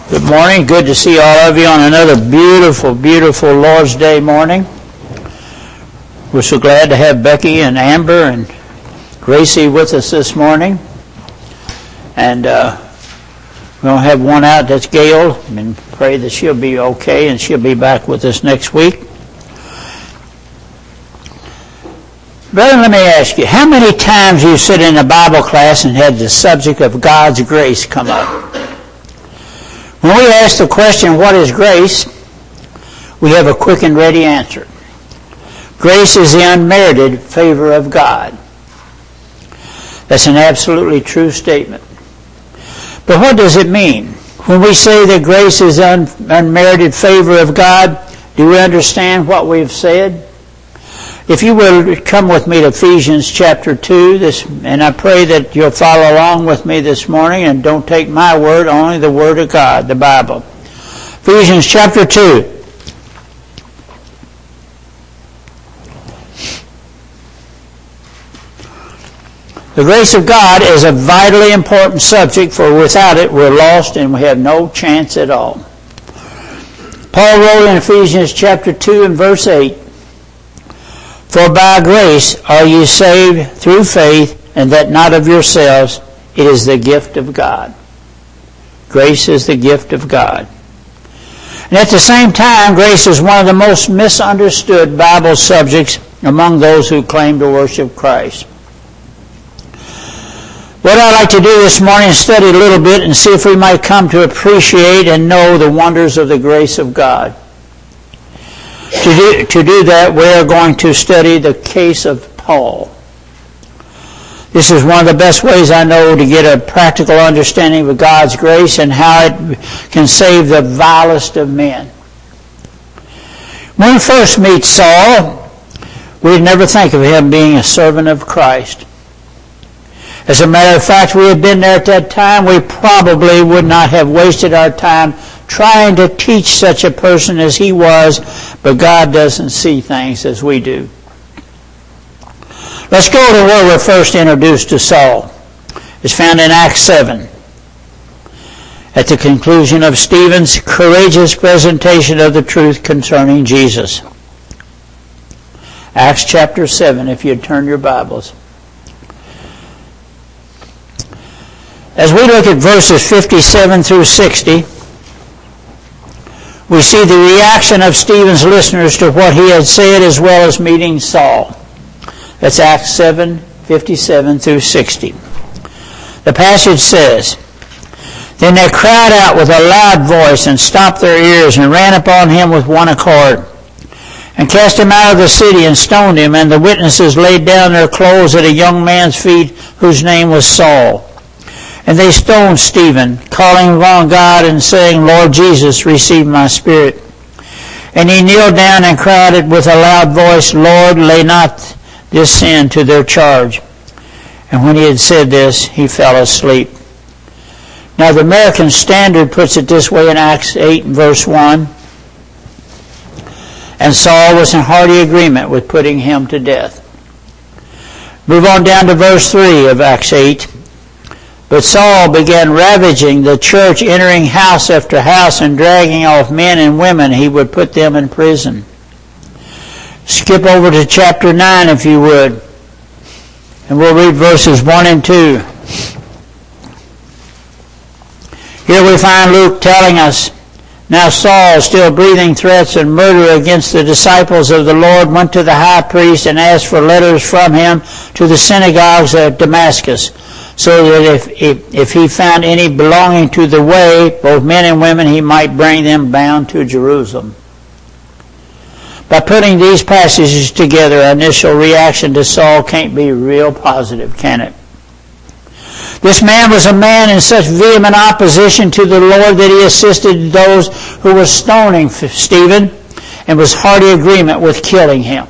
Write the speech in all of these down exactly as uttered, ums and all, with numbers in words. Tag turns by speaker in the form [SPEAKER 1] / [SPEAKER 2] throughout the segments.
[SPEAKER 1] Good morning. Good to see all of you on another beautiful, beautiful Lord's Day morning. We're so glad to have Becky and Amber and Gracie with us this morning. And uh, we're going to have one out, that's Gail, and pray that she'll be okay and she'll be back with us next week. Brother, let me ask you, how many times you sit in a Bible class and had the subject of God's grace come up? When we ask the question, what is grace? We have a quick and ready answer. Grace is the unmerited favor of God. That's an absolutely true statement. But what does it mean? When we say that grace is un- unmerited favor of God, do we understand what we've said? If you will come with me to Ephesians chapter two, this, and I pray that you'll follow along with me this morning and don't take my word, only the word of God, the Bible. Ephesians chapter two. The grace of God is a vitally important subject, for without it we're lost and we have no chance at all. Paul wrote in Ephesians chapter two and verse eight, "For by grace are ye saved through faith, and that not of yourselves, it is the gift of God." Grace is the gift of God. And at the same time, grace is one of the most misunderstood Bible subjects among those who claim to worship Christ. What I'd like to do this morning is study a little bit and see if we might come to appreciate and know the wonders of the grace of God. To do, to do that, we are going to study the case of Paul. This is one of the best ways I know to get a practical understanding of God's grace and how it can save the vilest of men. When we first meet Saul, we'd never think of him being a servant of Christ. As a matter of fact, we had been there at that time, we probably would not have wasted our time trying to teach such a person as he was, but God doesn't see things as we do. Let's go to where we're first introduced to Saul. It's found in Acts seven. At the conclusion of Stephen's courageous presentation of the truth concerning Jesus. Acts chapter seven, if you'd turn your Bibles. As we look at verses fifty-seven through sixty, we see the reaction of Stephen's listeners to what he had said, as well as meeting Saul. That's Acts seven, fifty-seven through sixty. The passage says, "Then they cried out with a loud voice and stopped their ears and ran upon him with one accord and cast him out of the city and stoned him. And the witnesses laid down their clothes at a young man's feet whose name was Saul. And they stoned Stephen, calling upon God and saying, Lord Jesus, receive my spirit. And he kneeled down and cried with a loud voice, Lord, lay not this sin to their charge. And when he had said this, he fell asleep." Now the American Standard puts it this way in Acts eight and verse one. "And Saul was in hearty agreement with putting him to death." Move on down to verse three of Acts eight. "But Saul began ravaging the church, entering house after house and dragging off men and women. He would put them in prison." Skip over to chapter nine if you would. And we'll read verses one and two. Here we find Luke telling us, "Now Saul, still breathing threats and murder against the disciples of the Lord, went to the high priest and asked for letters from him to the synagogues at Damascus, so that if, if, if he found any belonging to the way, both men and women, he might bring them bound to Jerusalem." By putting these passages together, our initial reaction to Saul can't be real positive, can it? This man was a man in such vehement opposition to the Lord that he assisted those who were stoning Stephen and was hearty agreement with killing him.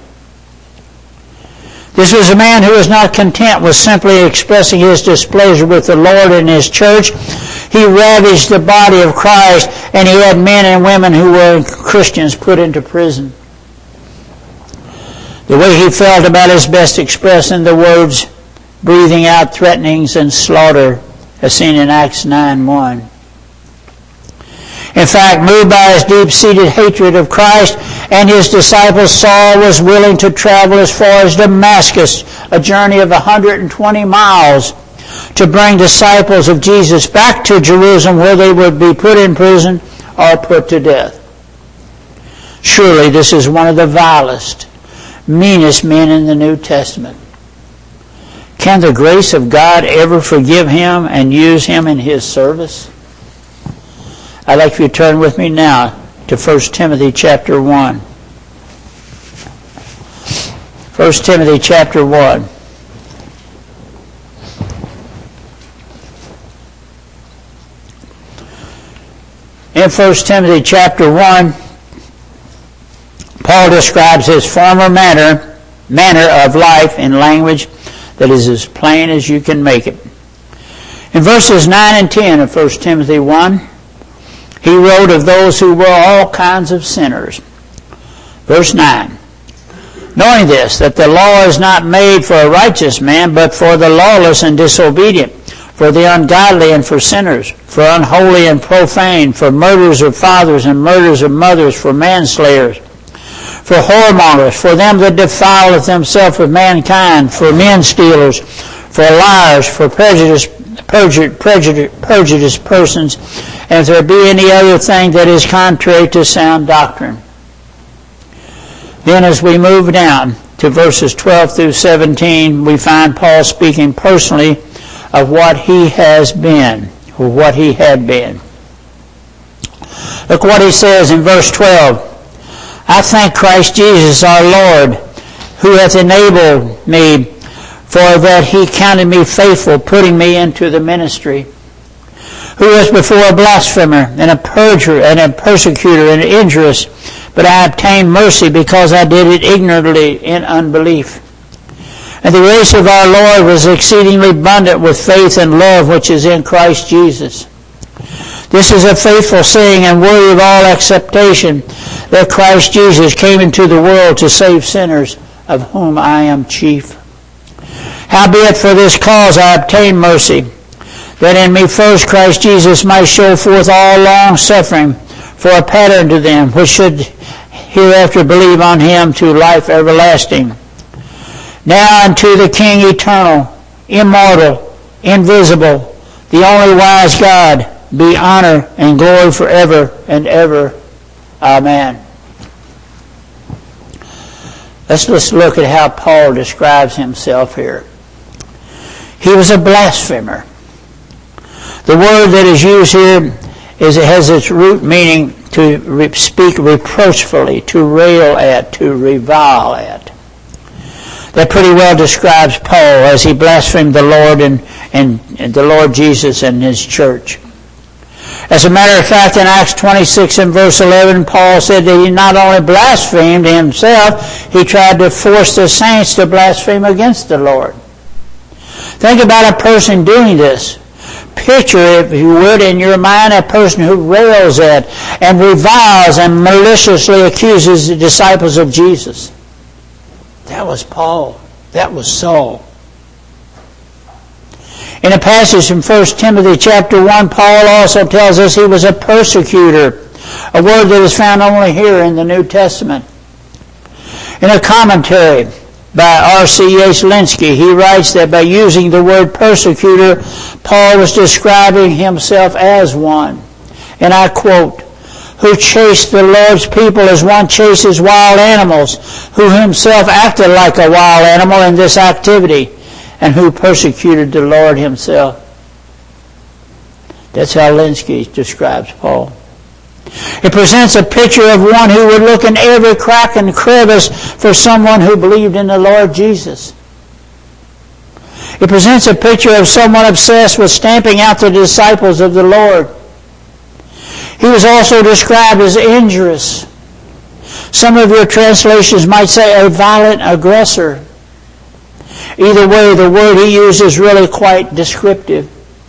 [SPEAKER 1] This was a man who was not content with simply expressing his displeasure with the Lord and his church. He ravaged the body of Christ, and he had men and women who were Christians put into prison. The way he felt about is best expressed in the words, breathing out threatenings and slaughter, as seen in Acts nine one. In fact, moved by his deep-seated hatred of Christ and his disciples, Saul was willing to travel as far as Damascus, a journey of one hundred twenty miles, to bring disciples of Jesus back to Jerusalem, where they would be put in prison or put to death. Surely this is one of the vilest, meanest men in the New Testament. Can the grace of God ever forgive him and use him in his service? I'd like for you to turn with me now to First Timothy chapter one. First Timothy chapter one. In First Timothy chapter one, Paul describes his former manner, manner of life in language that is as plain as you can make it. In verses nine and ten of First Timothy one, he wrote of those who were all kinds of sinners. Verse nine, knowing this, that the law is not made for a righteous man, but for the lawless and disobedient, for the ungodly and for sinners, for unholy and profane, for murderers of fathers and murderers of mothers, for manslayers, for whoremongers, for them that defileth themselves with mankind, for men stealers, for liars, for prejudice, perjured, prejudice, prejudiced persons, and if there be any other thing that is contrary to sound doctrine. Then as we move down to verses twelve through seventeen, we find Paul speaking personally of what he has been, or what he had been. Look what he says in verse twelve. I thank Christ Jesus our Lord, who hath enabled me, for that he counted me faithful, putting me into the ministry, who was before a blasphemer, and a perjurer, and a persecutor, and injurious, but I obtained mercy because I did it ignorantly in unbelief. And the grace of our Lord was exceedingly abundant with faith and love which is in Christ Jesus. This is a faithful saying and worthy of all acceptation, that Christ Jesus came into the world to save sinners, of whom I am chief. Howbeit for this cause I obtained mercy, that in me first Christ Jesus might show forth all long suffering, for a pattern to them which should hereafter believe on him to life everlasting. Now unto the King eternal, immortal, invisible, the only wise God, be honor and glory forever and ever. Amen. Let's just look at how Paul describes himself here. He was a blasphemer. The word that is used here is it has its root meaning to re- speak reproachfully, to rail at, to revile at. That pretty well describes Paul as he blasphemed the Lord and, and, and the Lord Jesus and his church. As a matter of fact, in Acts twenty-six and verse eleven, Paul said that he not only blasphemed himself, he tried to force the saints to blaspheme against the Lord. Think about a person doing this. Picture, if you would, in your mind, a person who rails at and reviles and maliciously accuses the disciples of Jesus. That was Paul. That was Saul. In a passage in First Timothy chapter one, Paul also tells us he was a persecutor, a word that is found only here in the New Testament. In a commentary by R C H Lenski, he writes that by using the word persecutor, Paul was describing himself as one. And I quote, who chased the Lord's people as one chases wild animals, who himself acted like a wild animal in this activity, and who persecuted the Lord himself. That's how Lenski describes Paul. It presents a picture of one who would look in every crack and crevice for someone who believed in the Lord Jesus. It presents a picture of someone obsessed with stamping out the disciples of the Lord. He was also described as injurious. Some of your translations might say a violent aggressor. Either way, the word he used is really quite descriptive.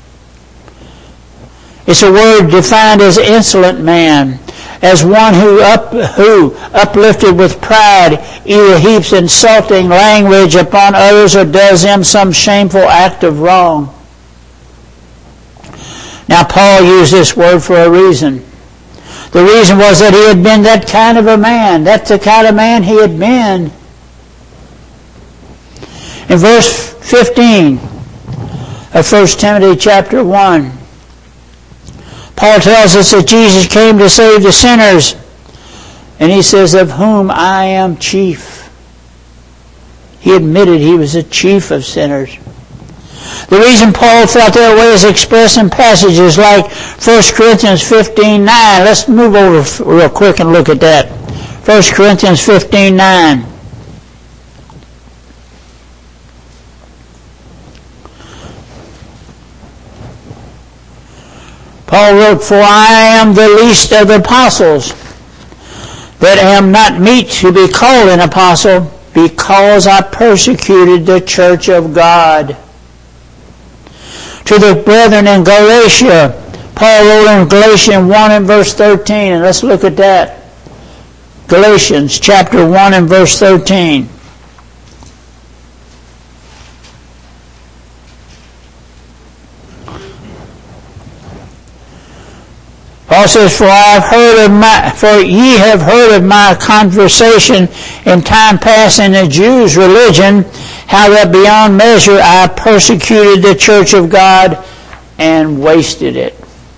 [SPEAKER 1] It's a word defined as insolent man, as one who, up, who uplifted with pride, either heaps insulting language upon others or does them some shameful act of wrong. Now, Paul used this word for a reason. The reason was that he had been that kind of a man. That's the kind of man he had been. In verse fifteen of First Timothy chapter one, Paul tells us that Jesus came to save the sinners. And he says, of whom I am chief. He admitted he was the chief of sinners. The reason Paul felt that way is expressed in passages like First Corinthians fifteen nine. Let's move over real quick and look at that. First Corinthians fifteen nine. Paul wrote, for I am the least of the apostles, that am not meet to be called an apostle, because I persecuted the church of God. To the brethren in Galatia, Paul wrote in Galatians one and verse thirteen, and let's look at that. Galatians chapter one and verse thirteen. Paul says, for I have heard of my, for ye have heard of my conversation in time past in the Jews' religion, how that beyond measure I persecuted the church of God and wasted it.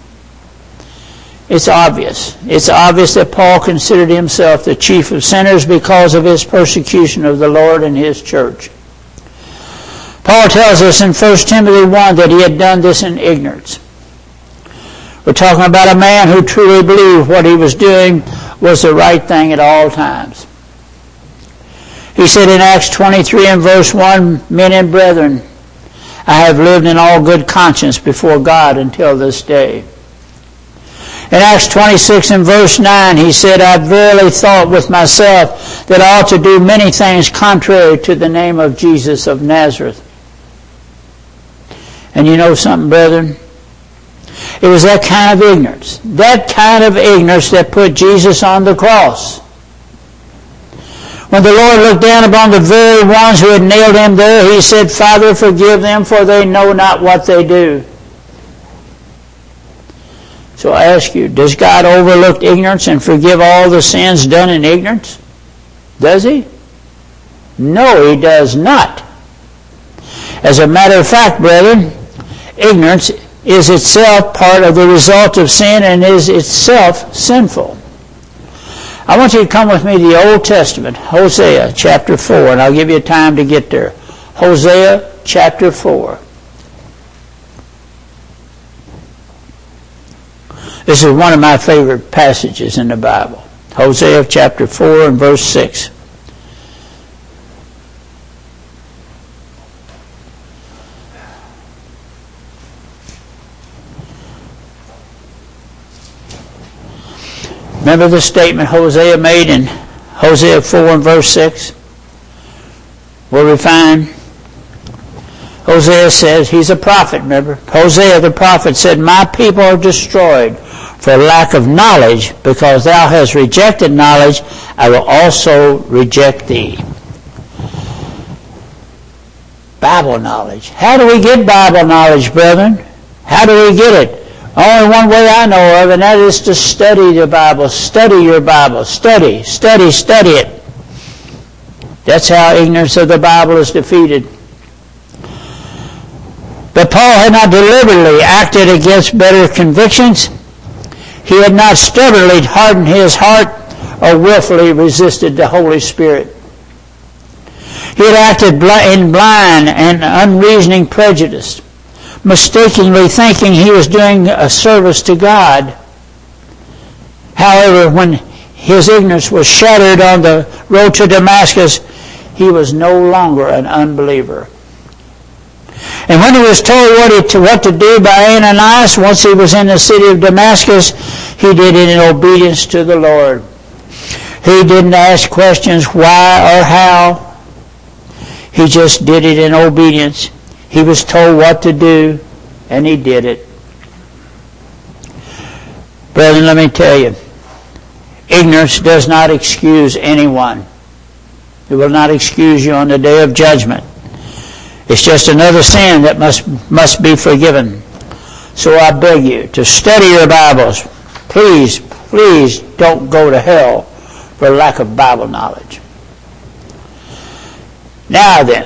[SPEAKER 1] It's obvious. It's obvious that Paul considered himself the chief of sinners because of his persecution of the Lord and his church. Paul tells us in First Timothy one that he had done this in ignorance. We're talking about a man who truly believed what he was doing was the right thing at all times. He said in Acts twenty-three and verse one, men and brethren, I have lived in all good conscience before God until this day. In Acts twenty-six and verse nine, he said, I verily thought with myself that I ought to do many things contrary to the name of Jesus of Nazareth. And you know something, brethren? It was that kind of ignorance, that kind of ignorance that put Jesus on the cross. When the Lord looked down upon the very ones who had nailed him there, he said, Father, forgive them, for they know not what they do. So I ask you, does God overlook ignorance and forgive all the sins done in ignorance? Does he? No, he does not. As a matter of fact, brethren, ignorance is itself part of the result of sin and is itself sinful. I want you to come with me to the Old Testament, Hosea chapter four, and I'll give you time to get there. Hosea chapter four. This is one of my favorite passages in the Bible. Hosea chapter four and verse six. Remember the statement Hosea made in Hosea four and verse six? Where we find Hosea says, he's a prophet, remember? Hosea the prophet said, my people are destroyed for lack of knowledge, because thou hast rejected knowledge, I will also reject thee. Bible knowledge. How do we get Bible knowledge, brethren? How do we get it? Only one way I know of, and that is to study the Bible. Study your Bible. Study, study, study it. That's how ignorance of the Bible is defeated. But Paul had not deliberately acted against better convictions. He had not stubbornly hardened his heart or willfully resisted the Holy Spirit. He had acted in blind and unreasoning prejudice, mistakenly thinking he was doing a service to God. However, when his ignorance was shattered on the road to Damascus, he was no longer an unbeliever. And when he was told what, he, to, what to do by Ananias once he was in the city of Damascus, he did it in obedience to the Lord. He didn't ask questions why or how. He just did it in obedience. He was told what to do, and he did it. Brethren, let me tell you, ignorance does not excuse anyone. It will not excuse you on the day of judgment. It's just another sin that must must be forgiven. So I beg you to study your Bibles. Please please don't go to hell for lack of Bible knowledge. Now then,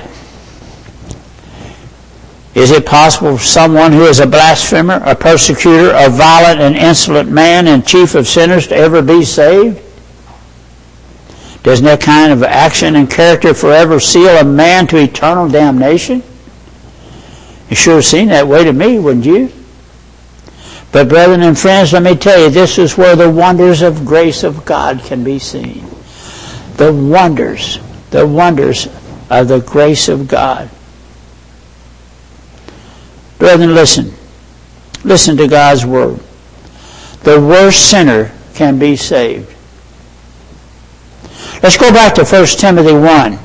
[SPEAKER 1] is it possible for someone who is a blasphemer, a persecutor, a violent and insolent man and chief of sinners to ever be saved? Doesn't that kind of action and character forever seal a man to eternal damnation? You sure seem that way to me, wouldn't you? But brethren and friends, let me tell you, this is where the wonders of grace of God can be seen. The wonders, the wonders of the grace of God. Brethren, listen. Listen to God's word. The worst sinner can be saved. Let's go back to First Timothy one.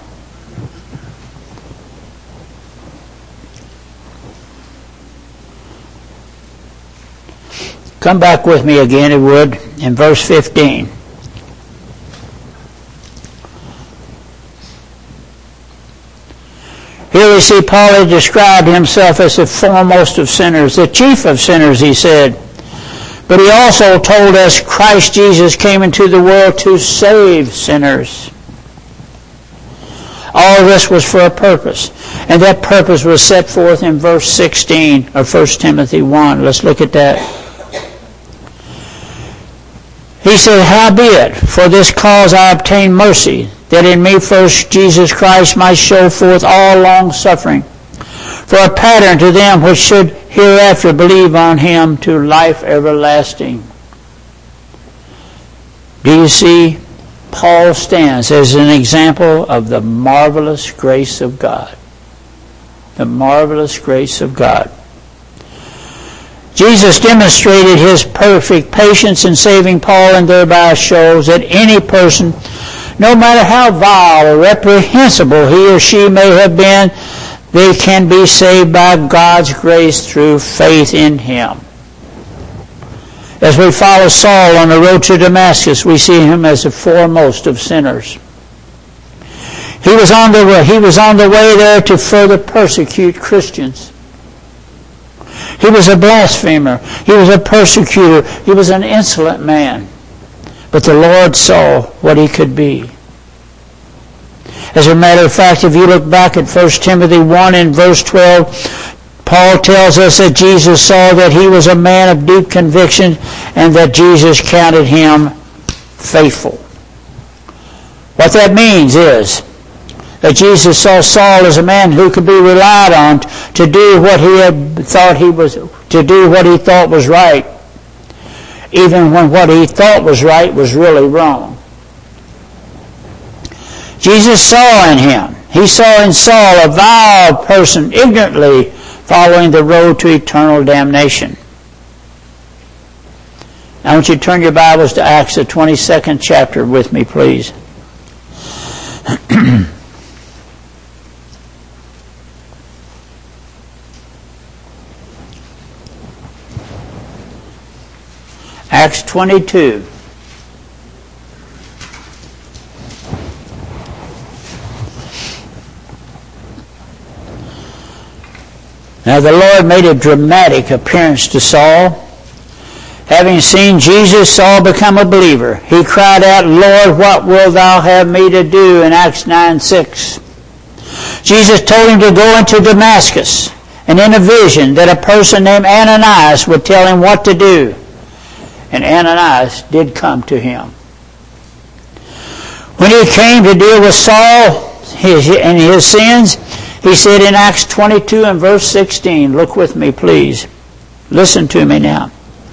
[SPEAKER 1] Come back with me again, if you would, in verse fifteen. Here we see Paul had described himself as the foremost of sinners, the chief of sinners, he said. But he also told us Christ Jesus came into the world to save sinners. All of this was for a purpose. And that purpose was set forth in verse sixteen of First Timothy one. Let's look at that. He said, Howbeit, for this cause I obtained mercy, that in me first Jesus Christ might show forth all long suffering, for a pattern to them which should hereafter believe on him to life everlasting. Do you see? Paul stands as an example of the marvelous grace of God. The marvelous grace of God. Jesus demonstrated his perfect patience in saving Paul, and thereby shows that any person, no matter how vile or reprehensible he or she may have been, they can be saved by God's grace through faith in him. As we follow Saul on the road to Damascus, we see him as the foremost of sinners. He was on the way, he was on the way there to further persecute Christians. He was a blasphemer. He was a persecutor. He was an insolent man. But the Lord saw what he could be. As a matter of fact, if you look back at First Timothy one and verse twelve, Paul tells us that Jesus saw that he was a man of deep conviction and that Jesus counted him faithful. What that means is that Jesus saw Saul as a man who could be relied on to do what he had thought he was, to do what he thought was right, even when what he thought was right was really wrong. Jesus saw in him, he saw in Saul a vile person ignorantly following the road to eternal damnation. I want you to turn your Bibles to Acts, the twenty-second chapter with me, please. Acts twenty-two. Now the Lord made a dramatic appearance to Saul. Having seen Jesus, Saul become a believer. He cried out, Lord, what wilt thou have me to do? In Acts nine six. Jesus told him to go into Damascus, and in a vision that a person named Ananias would tell him what to do. And Ananias did come to him. When he came to deal with Saul his, and his sins, he said in Acts twenty-two and verse sixteen, look with me please. Listen to me now.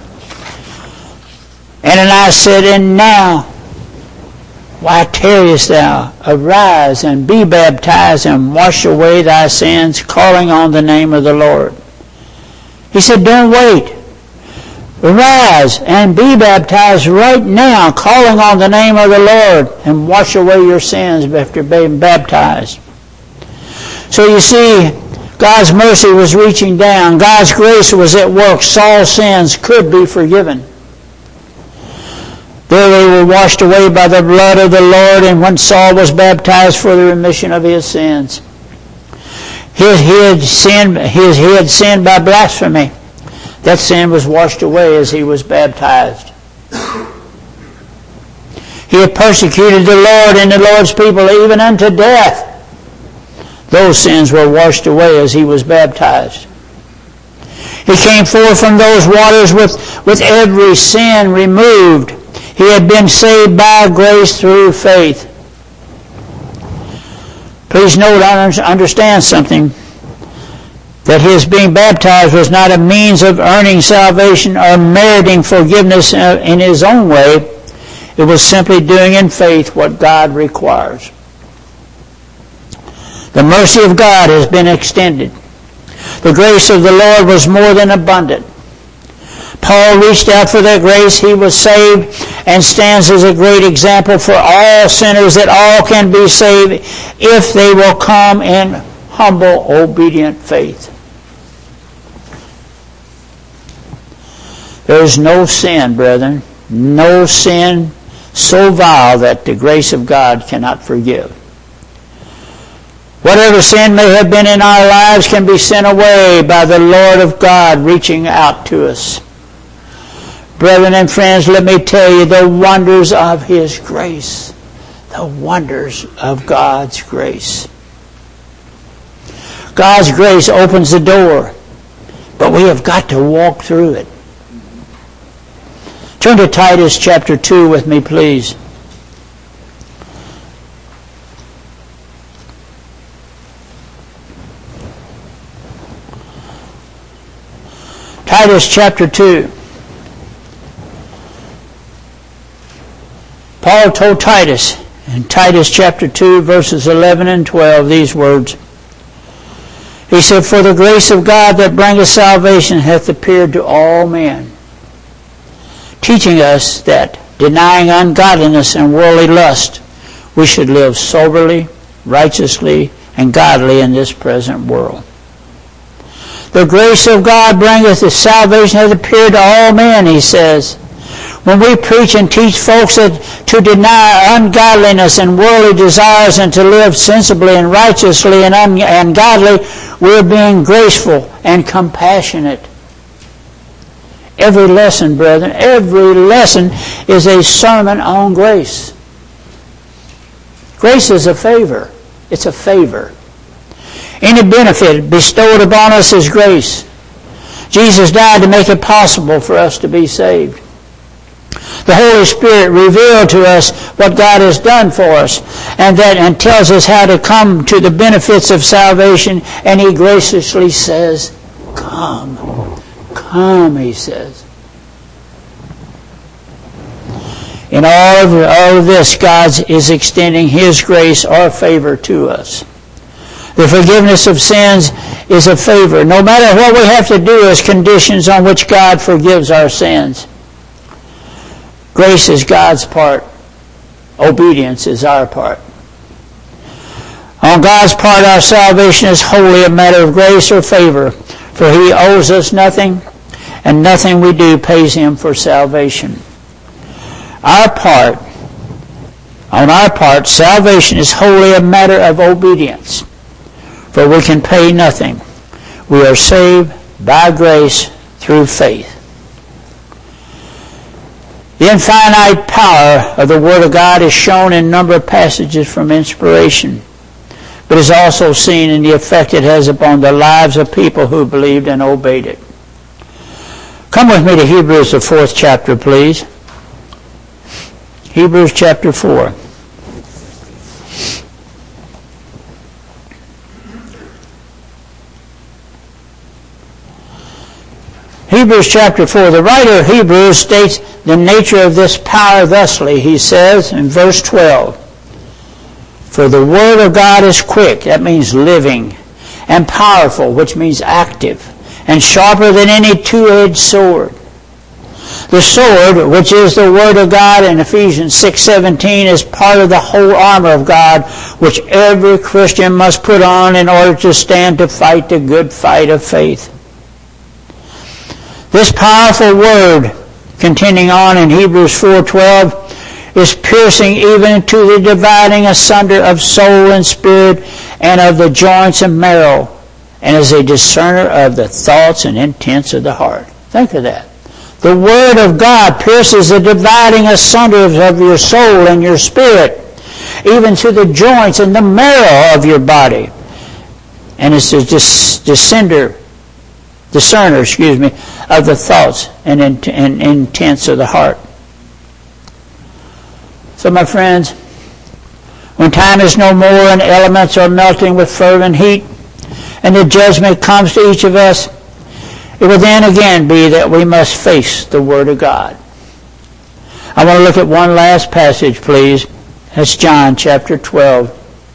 [SPEAKER 1] Ananias said, And now, why tarriest thou? Arise and be baptized and wash away thy sins, calling on the name of the Lord. He said, Don't wait. Arise and be baptized right now, calling on the name of the Lord, and wash away your sins after being baptized. So you see, God's mercy was reaching down. God's grace was at work. Saul's sins could be forgiven. There they were washed away by the blood of the Lord, and when Saul was baptized for the remission of his sins. He, he, had, sinned, he, he had sinned by blasphemy. That sin was washed away as he was baptized. He had persecuted the Lord and the Lord's people even unto death. Those sins were washed away as he was baptized. He came forth from those waters with, with every sin removed. He had been saved by grace through faith. Please note, understand something, that his being baptized was not a means of earning salvation or meriting forgiveness in his own way. It was simply doing in faith what God requires. The mercy of God has been extended. The grace of the Lord was more than abundant. Paul reached out for that grace. He was saved and stands as a great example for all sinners, that all can be saved if they will come in humble, obedient faith. There is no sin, brethren, no sin so vile that the grace of God cannot forgive. Whatever sin may have been in our lives can be sent away by the Lord of God reaching out to us. Brethren and friends, let me tell you the wonders of His grace. The wonders of God's grace. God's grace opens the door, but we have got to walk through it. Turn to Titus chapter two with me, please. Titus chapter two. Paul told Titus in Titus chapter two, verses eleven and twelve, these words. He said, "For the grace of God that bringeth salvation hath appeared to all men, teaching us that, denying ungodliness and worldly lust, we should live soberly, righteously, and godly in this present world." The grace of God bringeth the salvation hath appeared to all men, he says. When we preach and teach folks that to deny ungodliness and worldly desires and to live sensibly and righteously and, un- and godly, we're being graceful and compassionate. Every lesson, brethren, every lesson is a sermon on grace. Grace is a favor. It's a favor. Any benefit bestowed upon us is grace. Jesus died to make it possible for us to be saved. The Holy Spirit revealed to us what God has done for us, and that and tells us how to come to the benefits of salvation, and He graciously says, "Come, come," He says. In all of, all of this, God is extending His grace or favor to us. The forgiveness of sins is a favor. No matter what we have to do as conditions on which God forgives our sins. Grace is God's part. Obedience is our part. On God's part, our salvation is wholly a matter of grace or favor, for He owes us nothing, and nothing we do pays Him for salvation. Our part, on our part, salvation is wholly a matter of obedience, for we can pay nothing. We are saved by grace through faith. The infinite power of the Word of God is shown in a number of passages from inspiration, but is also seen in the effect it has upon the lives of people who believed and obeyed it. Come with me to Hebrews, the fourth chapter, please. Hebrews chapter four. Hebrews chapter four. The writer of Hebrews states the nature of this power thusly. He says in verse twelve, "For the word of God is quick," that means living, "and powerful," which means active, "and sharper than any two-edged sword." The sword, which is the word of God in Ephesians six seventeen, is part of the whole armor of God, which every Christian must put on in order to stand to fight the good fight of faith. This powerful word, continuing on in Hebrews four twelve, is piercing even to the dividing asunder of soul and spirit and of the joints and marrow, and is a discerner of the thoughts and intents of the heart. Think of that. The Word of God pierces the dividing asunder of your soul and your spirit, even to the joints and the marrow of your body. And it's a dis- discerner, discerner, excuse me, of the thoughts and, in- and intents of the heart. So, my friends, when time is no more and elements are melting with fervent heat, and the judgment comes to each of us, it will then again be that we must face the Word of God. I want to look at one last passage, please. That's John chapter twelve.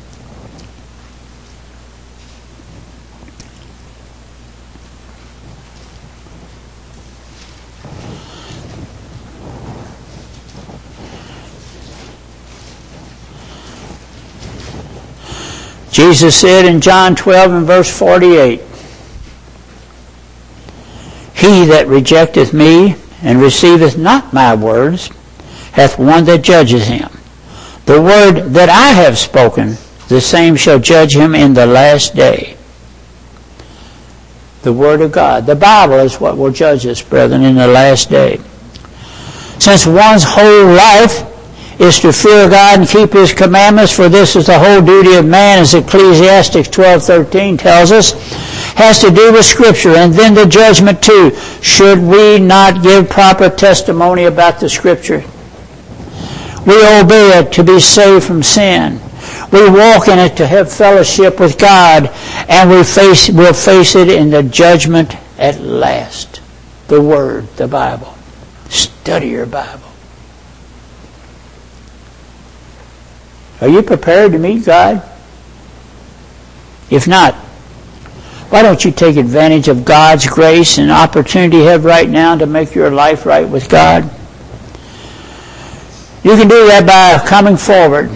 [SPEAKER 1] Jesus said in John twelve and verse forty-eight, "He that rejecteth me and receiveth not my words hath one that judges him. The word that I have spoken, the same shall judge him in the last day." The Word of God. The Bible is what will judge us, brethren, in the last day. Since one's whole life is to fear God and keep His commandments, for this is the whole duty of man, as Ecclesiastes twelve thirteen tells us, has to do with Scripture, and then the judgment too. Should we not give proper testimony about the Scripture? We obey it to be saved from sin. We walk in it to have fellowship with God, and we face, we'll face it in the judgment at last. The Word, the Bible. Study your Bible. Are you prepared to meet God? If not, why don't you take advantage of God's grace and opportunity you have right now to make your life right with God? You can do that by coming forward,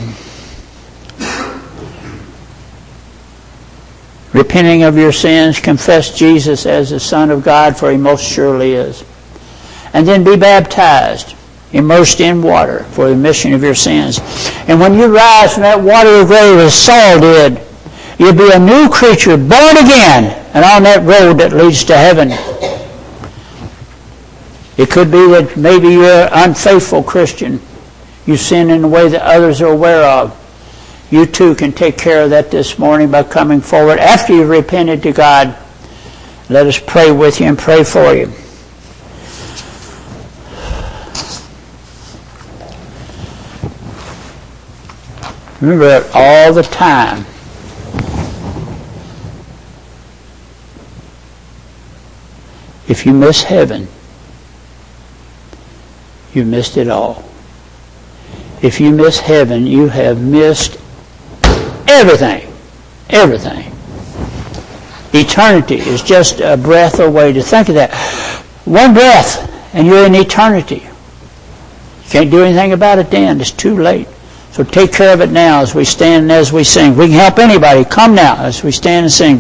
[SPEAKER 1] repenting of your sins, confess Jesus as the Son of God, for He most surely is, and then be baptized, immersed in water for the remission of your sins. And when you rise from that watery grave as Saul did, you'll be a new creature, born again, and on that road that leads to heaven. It could be that maybe you're an unfaithful Christian. You sin in a way that others are aware of. You too can take care of that this morning by coming forward after you've repented to God. Let us pray with you and pray for you. Remember that all the time. If you miss heaven, you missed it all. If you miss heaven, you have missed everything. Everything. Eternity is just a breath away. To think of that. One breath, and you're in eternity. You can't do anything about it then. It's too late. So take care of it now as we stand and as we sing. We can help anybody. Come now as we stand and sing.